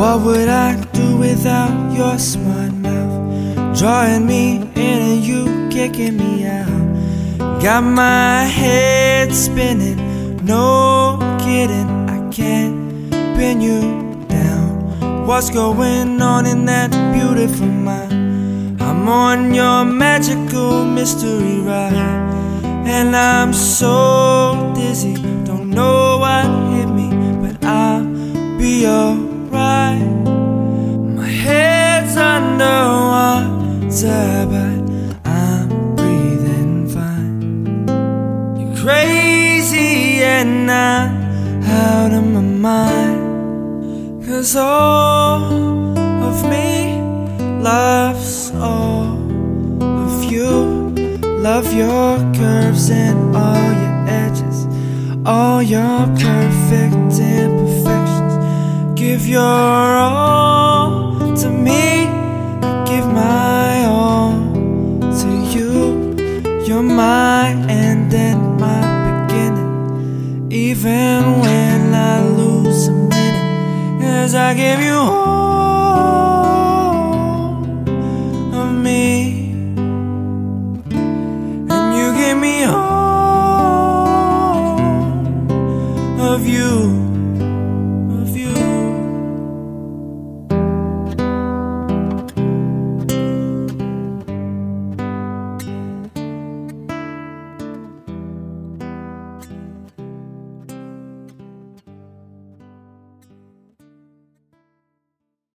What would I do without your smart mouth? Drawing me in and you kicking me out. Got my head spinning, no kidding, I can't pin you down. What's going on in that beautiful mind? I'm on your magical mystery ride, and I'm so dizzy, don't know what hit me, but I'll be alright. My head's underwater, but I'm breathing fine. You're crazy and I'm out of my mind, 'cause all of me loves all of you. Love your curves and all your edges, all your perfect imperfections. Give your all to me, I give my all to you. You're my end and my beginning, even when I lose a minute, 'cause I give you all